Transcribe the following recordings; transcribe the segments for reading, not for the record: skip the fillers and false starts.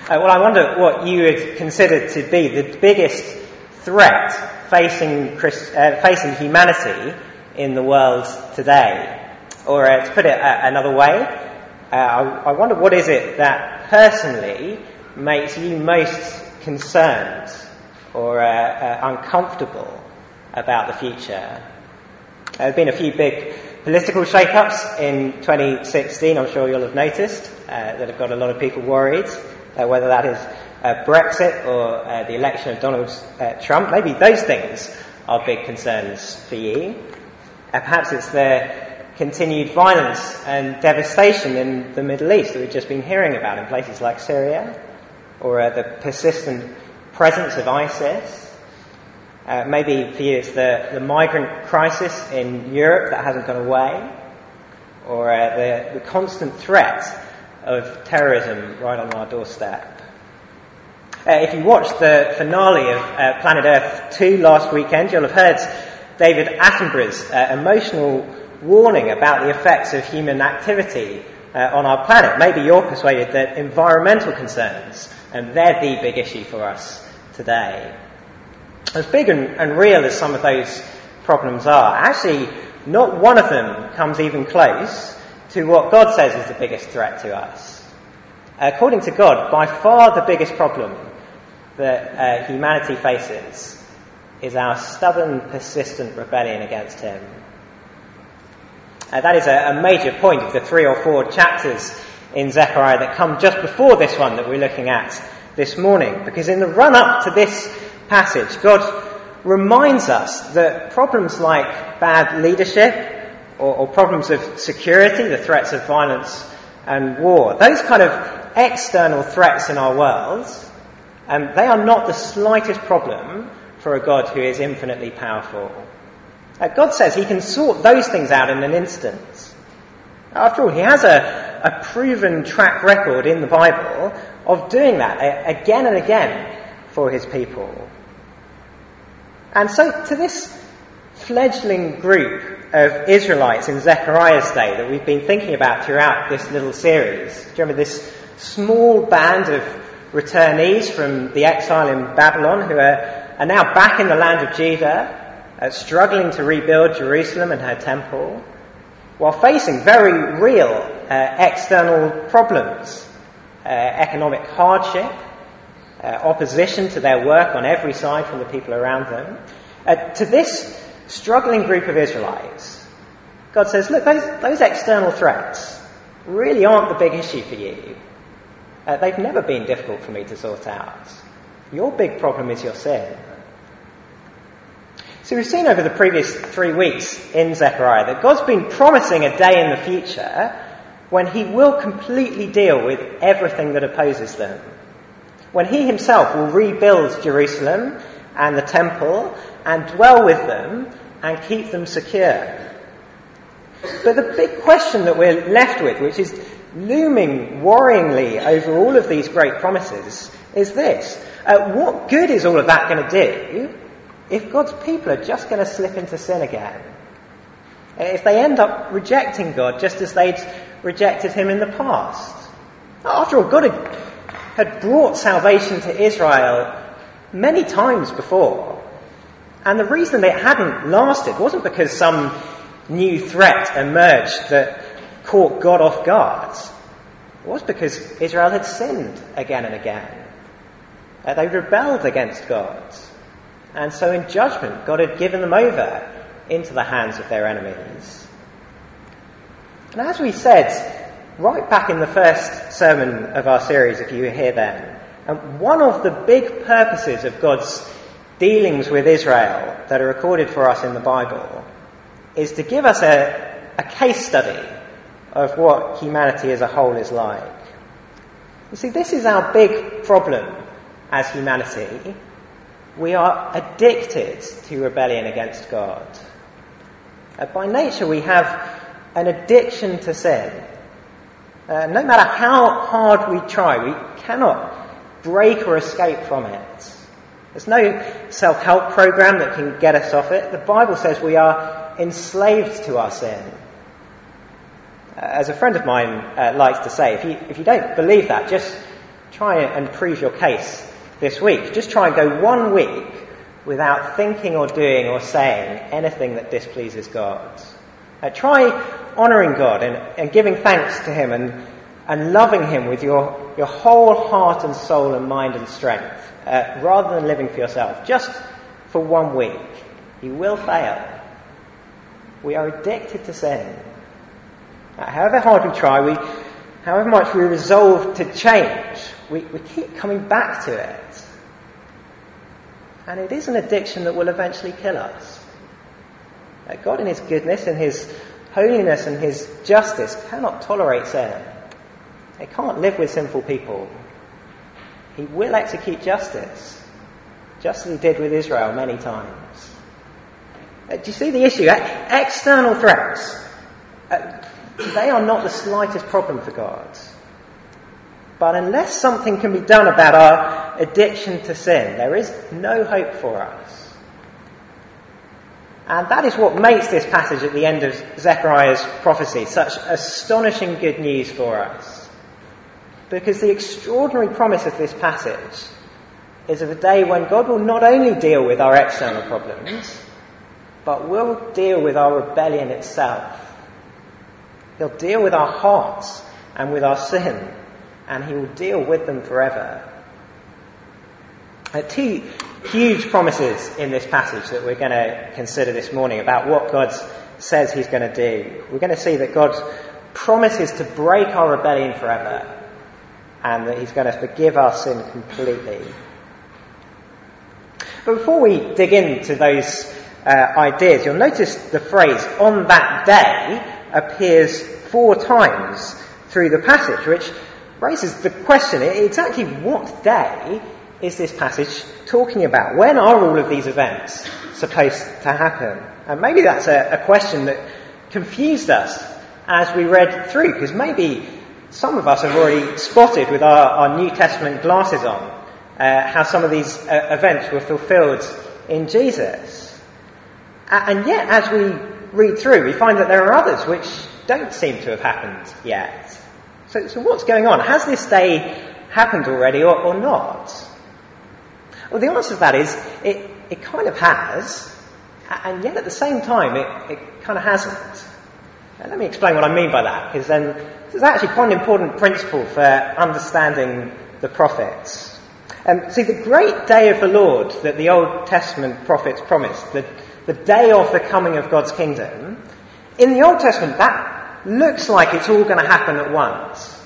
Well, I wonder what you would consider to be the biggest threat facing humanity in the world today. Or to put it another way, I wonder what is it that personally makes you most concerned or uncomfortable about the future. There have been a few big political shake-ups in 2016, I'm sure you'll have noticed, that have got a lot of people worried, whether that is Brexit or the election of Donald Trump. Maybe those things are big concerns for you. Perhaps it's the continued violence and devastation in the Middle East that we've just been hearing about in places like Syria, or the persistent presence of ISIS. Maybe for you it's the migrant crisis in Europe that hasn't gone away, or the constant threat of terrorism right on our doorstep. If you watched the finale of Planet Earth 2 last weekend, you'll have heard David Attenborough's emotional warning about the effects of human activity on our planet. Maybe you're persuaded that environmental concerns, they're the big issue for us today. As big and real as some of those problems are, actually not one of them comes even close to what God says is the biggest threat to us. According to God, by far the biggest problem that humanity faces is our stubborn, persistent rebellion against Him. That is a major point of the 3 or 4 chapters in Zechariah that come just before this one that we're looking at this morning. Because in the run-up to this passage, God reminds us that problems like bad leadership or problems of security, the threats of violence and war, those kind of external threats in our world, they are not the slightest problem for a God who is infinitely powerful. God says He can sort those things out in an instant. After all, He has a proven track record in the Bible of doing that again and again for His people. And so to this fledgling group of Israelites in Zechariah's day that we've been thinking about throughout this little series, do you remember this small band of returnees from the exile in Babylon who are now back in the land of Judah, struggling to rebuild Jerusalem and her temple, while facing very real external problems, economic hardship, opposition to their work on every side from the people around them. To this struggling group of Israelites, God says, look, those external threats really aren't the big issue for you. They've never been difficult for me to sort out. Your big problem is your sin. So we've seen over the previous 3 weeks in Zechariah that God's been promising a day in the future when He will completely deal with everything that opposes them. When He Himself will rebuild Jerusalem and the temple and dwell with them and keep them secure. But the big question that we're left with, which is looming worryingly over all of these great promises, is this. What good is all of that going to do if God's people are just going to slip into sin again? If they end up rejecting God just as they'd rejected Him in the past? After all, God had brought salvation to Israel many times before. And the reason it hadn't lasted wasn't because some new threat emerged that caught God off guard. It was because Israel had sinned again and again. They rebelled against God. And so in judgment, God had given them over into the hands of their enemies. And as we said, right back in the first sermon of our series, if you were here then, one of the big purposes of God's dealings with Israel that are recorded for us in the Bible is to give us a case study of what humanity as a whole is like. You see, this is our big problem as humanity. We are addicted to rebellion against God. By nature, we have an addiction to sin. No matter how hard we try, we cannot break or escape from it. There's no self-help program that can get us off it. The Bible says we are enslaved to our sin. As a friend of mine likes to say, if you don't believe that, just Try and prove your case this week. Just try and go 1 week without thinking or doing or saying anything that displeases God. Try honouring God and giving thanks to him and loving him with your whole heart and soul and mind and strength, rather than living for yourself, just for 1 week. You will fail. We are addicted to sin. However hard we try, however much we resolve to change, we keep coming back to it. And it is an addiction that will eventually kill us. God in his goodness and his holiness and his justice cannot tolerate sin. He can't live with sinful people. He will execute justice, just as he did with Israel many times. Do you see the issue? External threats, they are not the slightest problem for God. But unless something can be done about our addiction to sin, there is no hope for us. And that is what makes this passage at the end of Zechariah's prophecy such astonishing good news for us. Because the extraordinary promise of this passage is of a day when God will not only deal with our external problems, but will deal with our rebellion itself. He'll deal with our hearts and with our sin, and he will deal with them forever. Two huge promises in this passage that we're going to consider this morning about what God says he's going to do. We're going to see that God promises to break our rebellion forever, and that he's going to forgive our sin completely. But before we dig into those ideas, you'll notice the phrase "on that day" appears 4 times through the passage, which raises the question, exactly what day is this passage talking about? When are all of these events supposed to happen? And maybe that's a question that confused us as we read through, because maybe some of us have already spotted with our New Testament glasses on how some of these events were fulfilled in Jesus. And yet, as we read through, we find that there are others which don't seem to have happened yet. So what's going on? Has this day happened already or not? Well, the answer to that is it kind of has, and yet at the same time it kind of hasn't. Now, let me explain what I mean by that, because then this is actually quite an important principle for understanding the prophets. See, the great day of the Lord that the Old Testament prophets promised, the day of the coming of God's kingdom, in the Old Testament that looks like it's all going to happen at once.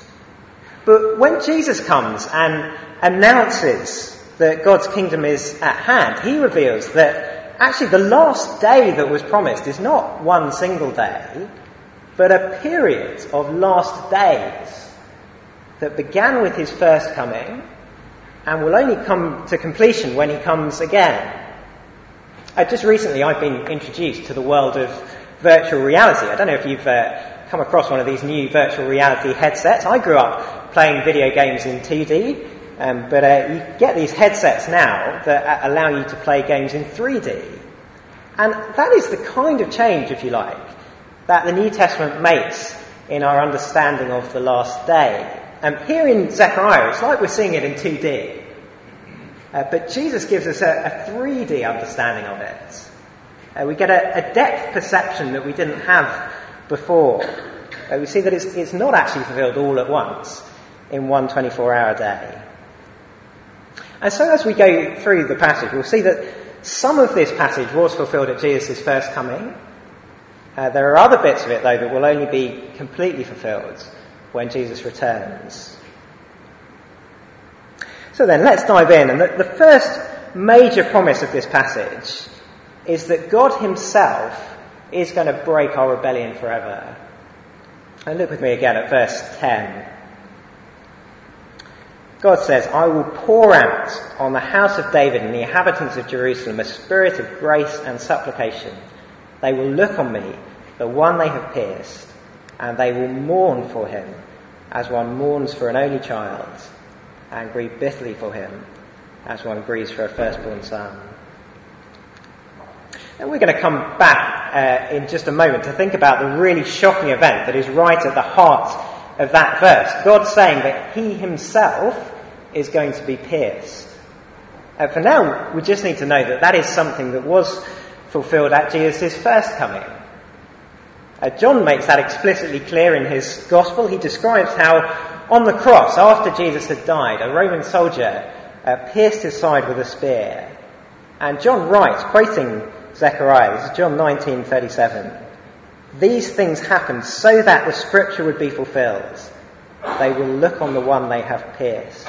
But when Jesus comes and announces that God's kingdom is at hand, he reveals that actually the last day that was promised is not one single day, but a period of last days that began with his first coming and will only come to completion when he comes again. Just recently I've been introduced to the world of virtual reality. I don't know if you've come across one of these new virtual reality headsets. I grew up playing video games in 2D, but you get these headsets now that allow you to play games in 3D. And that is the kind of change, if you like, that the New Testament makes in our understanding of the last day. Here in Zechariah, it's like we're seeing it in 2D. But Jesus gives us a 3D understanding of it. We get a depth perception that we didn't have before. We see that it's not actually fulfilled all at once in one 24-hour day. And so as we go through the passage, we'll see that some of this passage was fulfilled at Jesus' first coming. There are other bits of it, though, that will only be completely fulfilled when Jesus returns. So then, let's dive in. And the first major promise of this passage is that God himself is going to break our rebellion forever. And look with me again at verse 10. God says, "I will pour out on the house of David and the inhabitants of Jerusalem a spirit of grace and supplication. They will look on me, the one they have pierced, and they will mourn for him as one mourns for an only child, and grieve bitterly for him as one grieves for a firstborn son." And we're going to come back in just a moment to think about the really shocking event that is right at the heart of that verse. God saying that he himself is going to be pierced. For now, we just need to know that that is something that was fulfilled at Jesus' first coming. John makes that explicitly clear in his gospel. He describes how on the cross, after Jesus had died, a Roman soldier pierced his side with a spear. And John writes, quoting Zechariah, this is John 19:37, "These things happened so that the scripture would be fulfilled. They will look on the one they have pierced."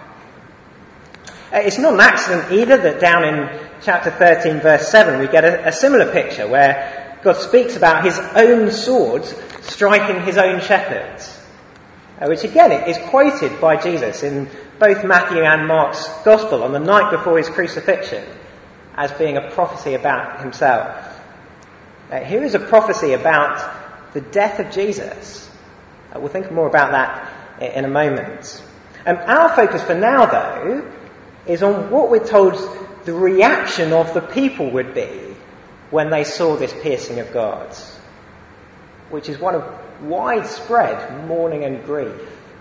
It's not an accident either that down in chapter 13, verse 7, we get a similar picture where God speaks about his own sword striking his own shepherds, which again is quoted by Jesus in both Matthew and Mark's gospel on the night before his crucifixion as being a prophecy about himself. Here is a prophecy about the death of Jesus. We'll think more about that in a moment. Our focus for now, though, is on what we're told the reaction of the people would be when they saw this piercing of God, which is one of widespread mourning and grief.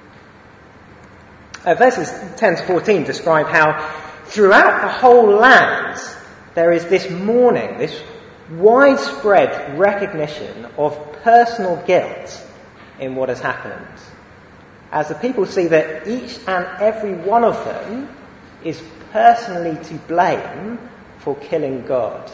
Verses 10 to 14 describe how throughout the whole land there is this mourning, this widespread recognition of personal guilt in what has happened, as the people see that each and every one of them is personally to blame for killing God.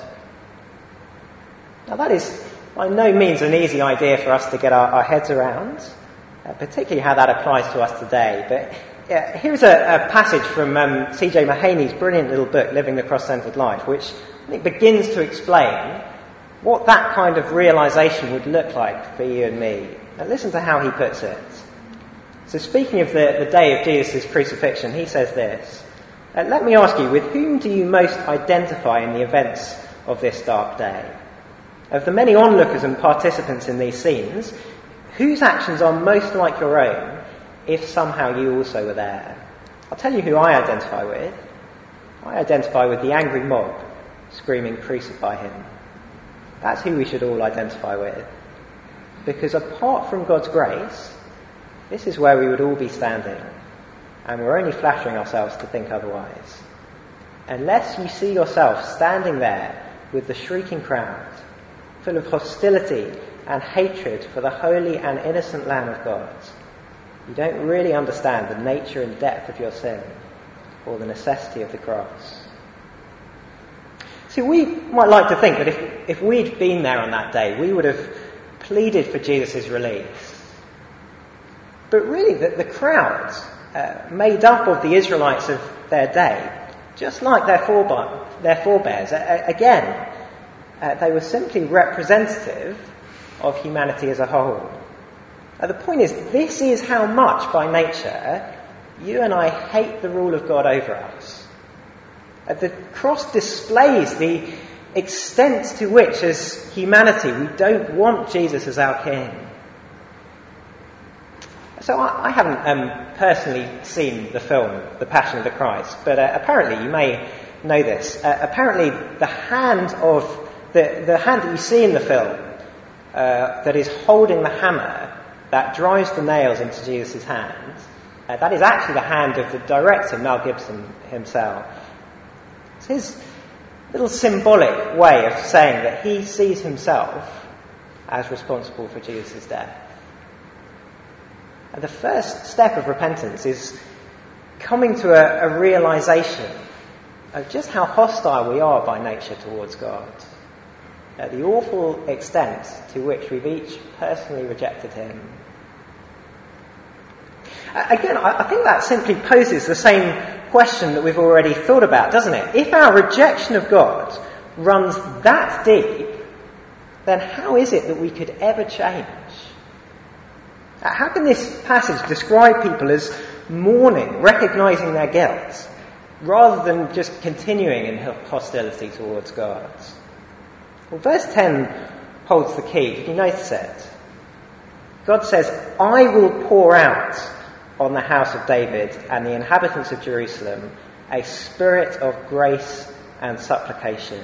Now that is by no means an easy idea for us to get our heads around, particularly how that applies to us today. But here's a passage from C.J. Mahaney's brilliant little book, Living the Cross-Centered Life, which I think begins to explain what that kind of realisation would look like for you and me. Now listen to how he puts it. So speaking of the day of Jesus' crucifixion, he says this, "Let me ask you, with whom do you most identify in the events of this dark day? Of the many onlookers and participants in these scenes, whose actions are most like your own, if somehow you also were there?" I'll tell you who I identify with. I identify with the angry mob screaming, "Crucify him." That's who we should all identify with. Because apart from God's grace, this is where we would all be standing. And we're only flattering ourselves to think otherwise. Unless you see yourself standing there with the shrieking crowd, full of hostility and hatred for the holy and innocent Lamb of God, you don't really understand the nature and depth of your sin or the necessity of the cross. See, we might like to think that if we'd been there on that day, we would have pleaded for Jesus' release. But really, the crowds made up of the Israelites of their day, just like their forebears, again, they were simply representative of humanity as a whole. The point is, this is how much by nature you and I hate the rule of God over us. The cross displays the extent to which, as humanity, we don't want Jesus as our King. So I haven't personally seen the film The Passion of the Christ, but apparently you may know this. Apparently the hand that you see in the film that is holding the hammer that drives the nails into Jesus' hand, that is actually the hand of the director, Mel Gibson himself. It's his little symbolic way of saying that he sees himself as responsible for Jesus' death. And the first step of repentance is coming to a realisation of just how hostile we are by nature towards God. The awful extent to which we've each personally rejected him. Again, I think that simply poses the same question that we've already thought about, doesn't it? If our rejection of God runs that deep, then how is it that we could ever change? How can this passage describe people as mourning, recognising their guilt, rather than just continuing in hostility towards God? Well, verse 10 holds the key. Did you notice it? God says, "I will pour out on the house of David and the inhabitants of Jerusalem a spirit of grace and supplication."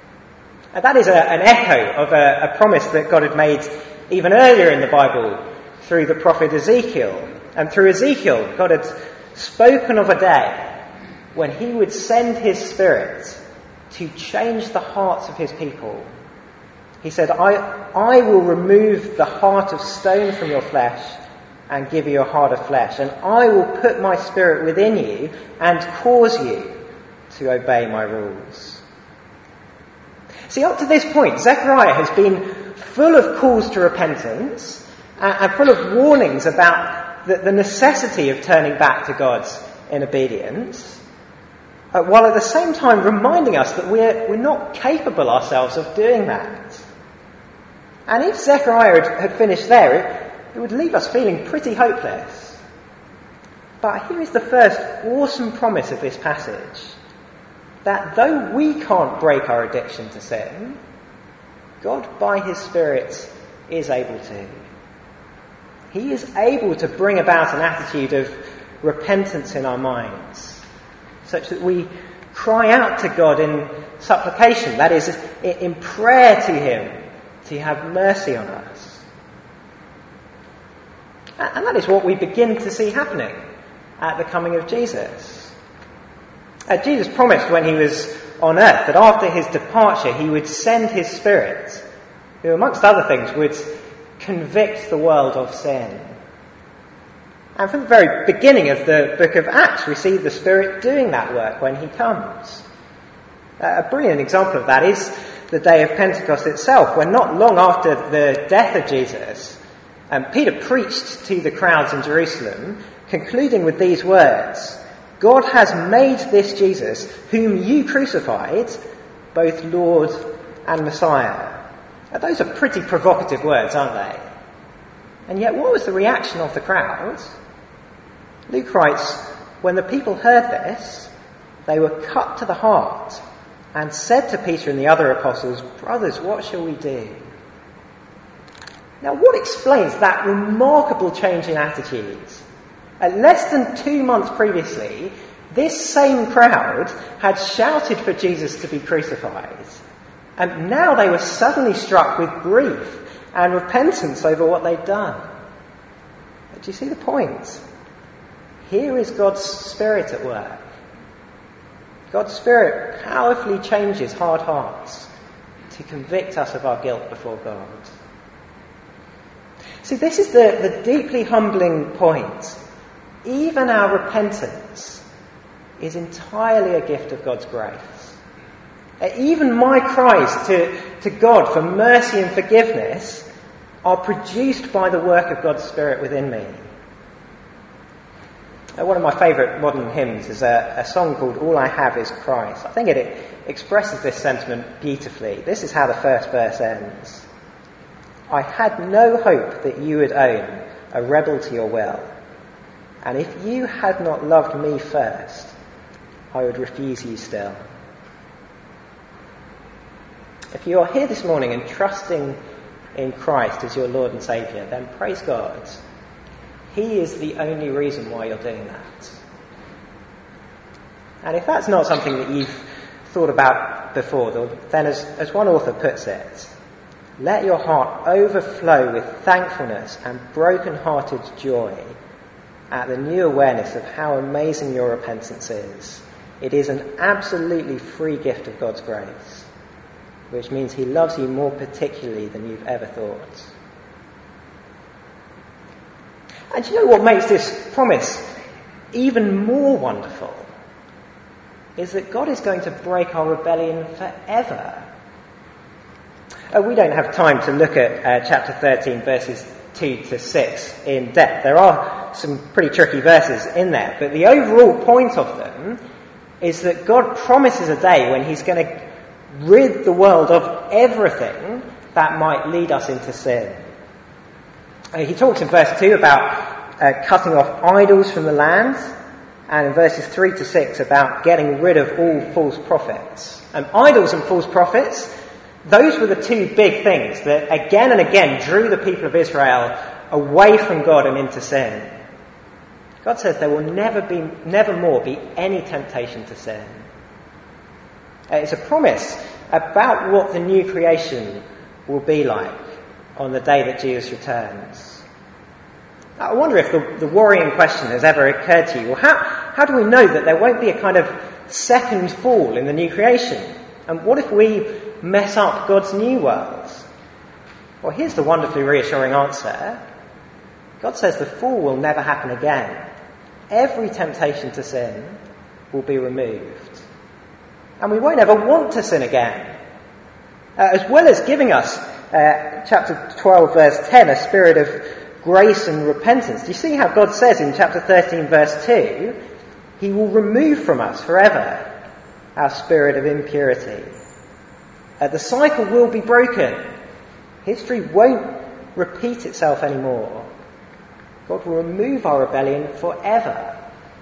And that is an echo of a promise that God had made even earlier in the Bible through the prophet Ezekiel. And through Ezekiel, God had spoken of a day when he would send his Spirit to change the hearts of his people. He said, I will remove the heart of stone from your flesh and give you a heart of flesh. And I will put my Spirit within you and cause you to obey my rules. See, up to this point, Zechariah has been full of calls to repentance and full of warnings about the necessity of turning back to God in obedience, while at the same time reminding us that we're not capable ourselves of doing that. And if Zechariah had finished there, it would leave us feeling pretty hopeless. But here is the first awesome promise of this passage, that though we can't break our addiction to sin, God by his Spirit is able to. He is able to bring about an attitude of repentance in our minds, such that we cry out to God in supplication, that is, in prayer to him, to have mercy on us. And that is what we begin to see happening at the coming of Jesus. Jesus promised when he was on earth that after his departure he would send his Spirit, who amongst other things would convict the world of sin. And from the very beginning of the book of Acts we see the Spirit doing that work when he comes. A brilliant example of that is the day of Pentecost itself, when not long after the death of Jesus, Peter preached to the crowds in Jerusalem, concluding with these words, God has made this Jesus, whom you crucified, both Lord and Messiah. Now, those are pretty provocative words, aren't they? And yet, what was the reaction of the crowd? Luke writes, when the people heard this, they were cut to the heart and said to Peter and the other apostles, brothers, what shall we do? Now, what explains that remarkable change in attitudes? Less than 2 months previously, this same crowd had shouted for Jesus to be crucified. And now they were suddenly struck with grief and repentance over what they'd done. But do you see the point? Here is God's Spirit at work. God's Spirit powerfully changes hard hearts to convict us of our guilt before God. See, this is the deeply humbling point. Even our repentance is entirely a gift of God's grace. Even my cries to God for mercy and forgiveness are produced by the work of God's Spirit within me. One of my favourite modern hymns is a song called All I Have Is Christ. I think it expresses this sentiment beautifully. This is how the first verse ends. I had no hope that you would own a rebel to your will. And if you had not loved me first, I would refuse you still. If you are here this morning and trusting in Christ as your Lord and Saviour, then praise God. He is the only reason why you're doing that. And if that's not something that you've thought about before, then as one author puts it, let your heart overflow with thankfulness and broken-hearted joy at the new awareness of how amazing your repentance is. It is an absolutely free gift of God's grace, which means he loves you more particularly than you've ever thought. And do you know what makes this promise even more wonderful? Is that God is going to break our rebellion forever. We don't have time to look at chapter 13, verses 2 to 6 in depth. There are some pretty tricky verses in there, but the overall point of them is that God promises a day when he's going to rid the world of everything that might lead us into sin. He talks in verse 2 about cutting off idols from the land, and in verses 3 to 6 about getting rid of all false prophets. Idols and false prophets, those were the two big things that again and again drew the people of Israel away from God and into sin. God says there will never more be any temptation to sin. It's a promise about what the new creation will be like on the day that Jesus returns. I wonder if the worrying question has ever occurred to you. Well, how do we know that there won't be a kind of second fall in the new creation? And what if we mess up God's new world? Well, here's the wonderfully reassuring answer. God says the fall will never happen again. Every temptation to sin will be removed. And we won't ever want to sin again. As well as giving us, chapter 12, verse 10, a spirit of grace and repentance. Do you see how God says in chapter 13, verse 2, he will remove from us forever our spirit of impurity. The cycle will be broken. History won't repeat itself anymore. God will remove our rebellion forever.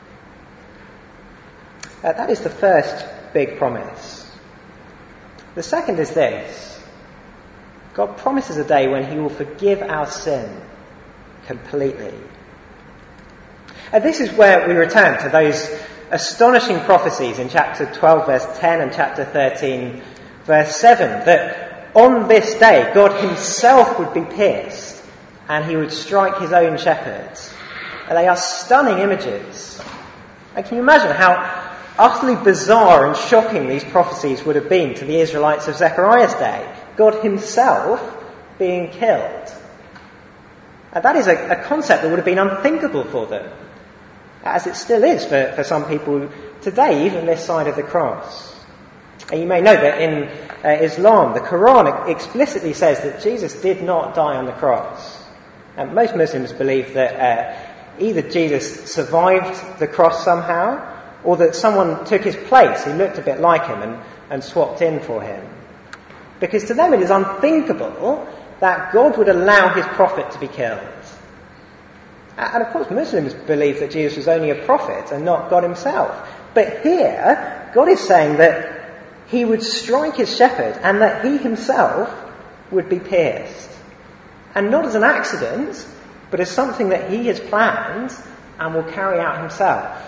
That is the first big promise. The second is this. God promises a day when he will forgive our sin completely. And this is where we return to those astonishing prophecies in chapter 12, verse 10 and chapter 13, verse 7, that on this day God himself would be pierced and he would strike his own shepherds. And they are stunning images. And can you imagine how utterly bizarre and shocking these prophecies would have been to the Israelites of Zechariah's day? God himself being killed. And that is a concept that would have been unthinkable for them, as it still is for some people today, even this side of the cross. And you may know that in Islam, the Quran explicitly says that Jesus did not die on the cross. And most Muslims believe that either Jesus survived the cross somehow, or that someone took his place who looked a bit like him and swapped in for him. Because to them it is unthinkable that God would allow his prophet to be killed. And of course Muslims believe that Jesus was only a prophet and not God himself. But here, God is saying that he would strike his shepherd and that he himself would be pierced. And not as an accident, but as something that he has planned and will carry out himself.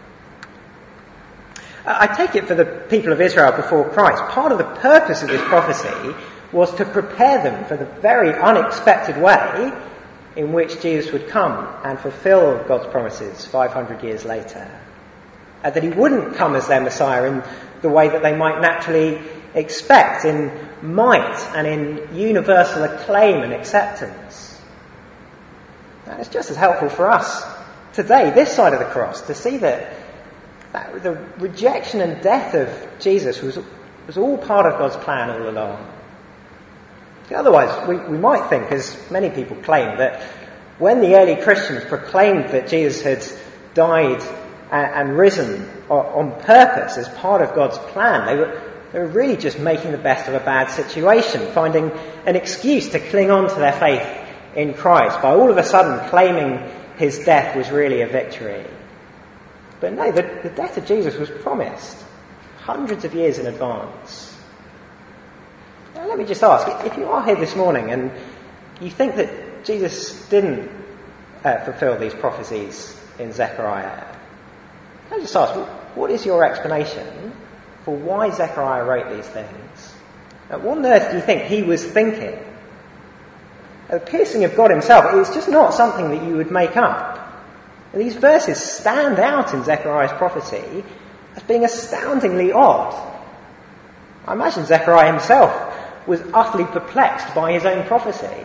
I take it for the people of Israel before Christ, part of the purpose of this prophecy was to prepare them for the very unexpected way in which Jesus would come and fulfill God's promises 500 years later. That he wouldn't come as their Messiah in the way that they might naturally expect, in might and in universal acclaim and acceptance. And it's just as helpful for us today, this side of the cross, to see that the rejection and death of Jesus was all part of God's plan all along. Otherwise, we might think, as many people claim, that when the early Christians proclaimed that Jesus had died and risen on purpose as part of God's plan, they were really just making the best of a bad situation, finding an excuse to cling on to their faith in Christ by all of a sudden claiming his death was really a victory. But no, the death of Jesus was promised hundreds of years in advance. Now, let me just ask, if you are here this morning and you think that Jesus didn't fulfill these prophecies in Zechariah, can I just ask, what is your explanation for why Zechariah wrote these things? What on earth do you think he was thinking? The piercing of God himself is just not something that you would make up. These verses stand out in Zechariah's prophecy as being astoundingly odd. I imagine Zechariah himself was utterly perplexed by his own prophecy.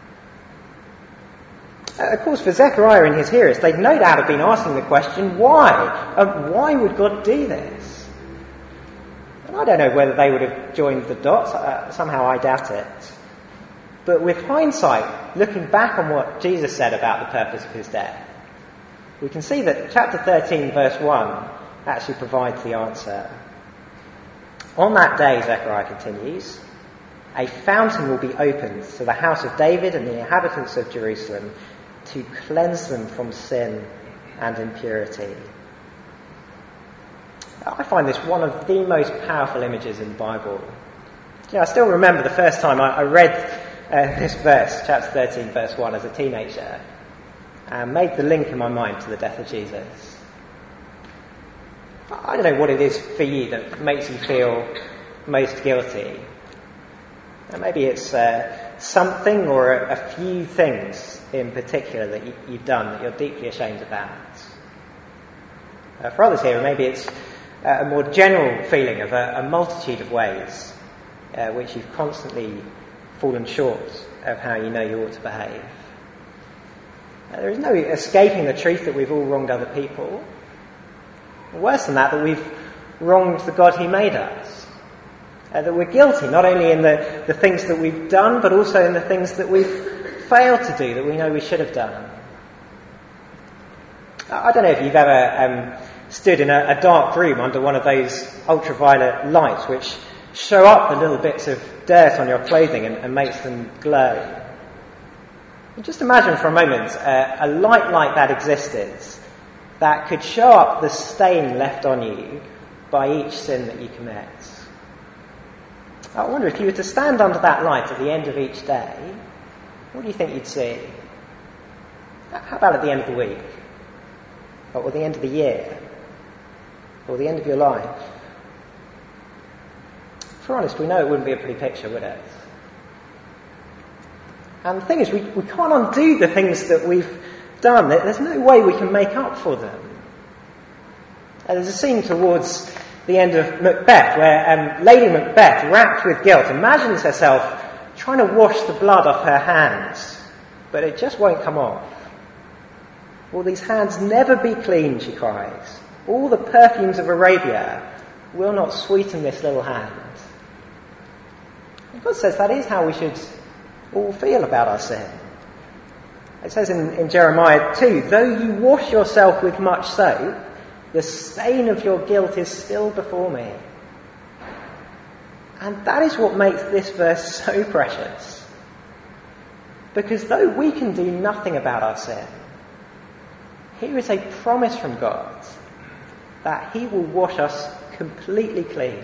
Of course, for Zechariah and his hearers, they'd no doubt have been asking the question, why? Why would God do this? And I don't know whether they would have joined the dots. Somehow I doubt it. But with hindsight, looking back on what Jesus said about the purpose of his death, we can see that chapter 13, verse 1 actually provides the answer. On that day, Zechariah continues, a fountain will be opened to the house of David and the inhabitants of Jerusalem to cleanse them from sin and impurity. I find this one of the most powerful images in the Bible. I still remember the first time I read this verse, chapter 13, verse 1, as a teenager, and made the link in my mind to the death of Jesus. I don't know what it is for you that makes you feel most guilty. Maybe it's something or a few things in particular that you've done that you're deeply ashamed about? For others here, maybe it's a more general feeling of a multitude of ways which you've constantly fallen short of how you know you ought to behave. There is no escaping the truth that we've all wronged other people. Worse than that we've wronged the God who made us. That we're guilty, not only in the things that we've done, but also in the things that we've failed to do, that we know we should have done. I don't know if you've ever stood in a dark room under one of those ultraviolet lights which show up the little bits of dirt on your clothing and makes them glow. Just imagine for a moment a light like that existed that could show up the stain left on you by each sin that you commit. I wonder if you were to stand under that light at the end of each day, what do you think you'd see? How about at the end of the week? Or the end of the year? Or the end of your life? If we're honest, we know it wouldn't be a pretty picture, would it? And the thing is, we can't undo the things that we've done. There's no way we can make up for them. There's a scene towards the end of Macbeth where Lady Macbeth, racked with guilt, imagines herself trying to wash the blood off her hands, but it just won't come off. Will these hands never be clean, she cries. All the perfumes of Arabia will not sweeten this little hand. And God says that is how we should all feel about our sin. It says in Jeremiah 2, though you wash yourself with much soap, the stain of your guilt is still before me. And that is what makes this verse so precious. Because though we can do nothing about our sin, here is a promise from God that he will wash us completely clean.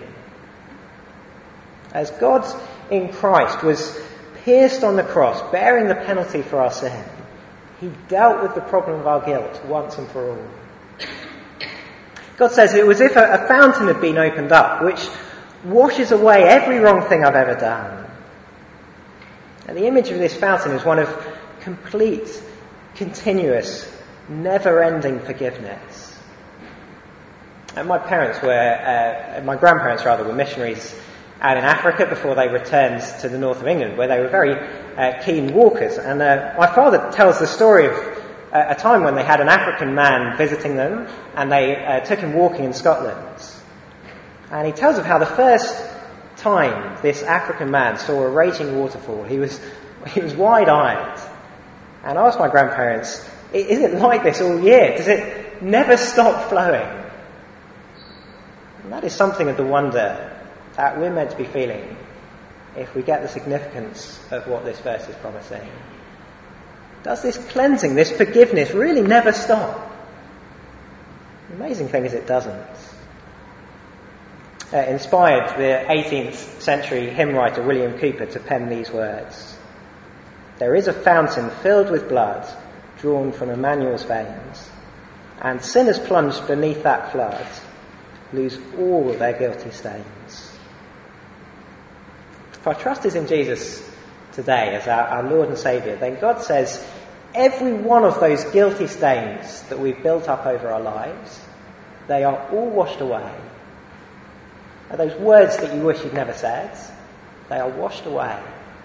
As God in Christ was pierced on the cross, bearing the penalty for our sin, he dealt with the problem of our guilt once and for all. God says it was as if a fountain had been opened up, which washes away every wrong thing I've ever done. And the image of this fountain is one of complete, continuous, never-ending forgiveness. And my grandparents were missionaries out in Africa before they returned to the north of England, where they were very keen walkers. And my father tells the story of a time when they had an African man visiting them, and they took him walking in Scotland. And he tells of how the first time this African man saw a raging waterfall, he was wide-eyed, and asked my grandparents, is it like this all year? Does it never stop flowing? And that is something of the wonder that we're meant to be feeling if we get the significance of what this verse is promising. Does this cleansing, this forgiveness really never stop? The amazing thing is it doesn't. Inspired the 18th century hymn writer William Cowper to pen these words. There is a fountain filled with blood drawn from Emmanuel's veins, and sinners plunged beneath that flood lose all their guilty stains. If our trust is in Jesus today as our Lord and Saviour, then God says every one of those guilty stains that we've built up over our lives, they are all washed away. And those words that you wish you'd never said, they are washed away.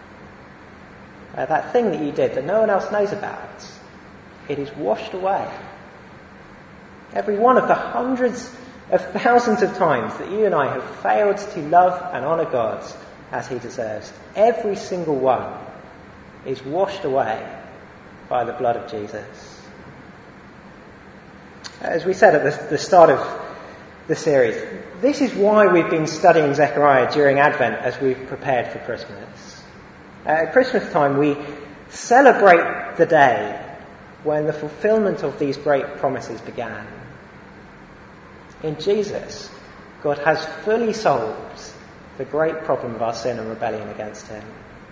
That thing that you did that no one else knows about, it is washed away. Every one of the hundreds of thousands of times that you and I have failed to love and honour God as he deserves, every single one is washed away by the blood of Jesus. As we said at the start of the series, this is why we've been studying Zechariah during Advent as we've prepared for Christmas. At Christmas time we celebrate the day when the fulfilment of these great promises began. In Jesus, God has fully solved the great problem of our sin and rebellion against him.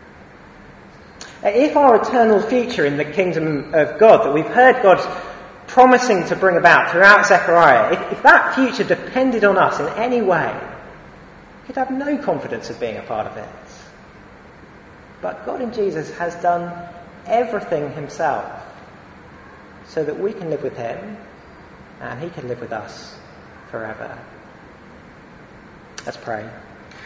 If our eternal future in the kingdom of God that we've heard God promising to bring about throughout Zechariah, if that future depended on us in any way, we'd have no confidence of being a part of it. But God in Jesus has done everything himself so that we can live with him and he can live with us forever. Let's pray.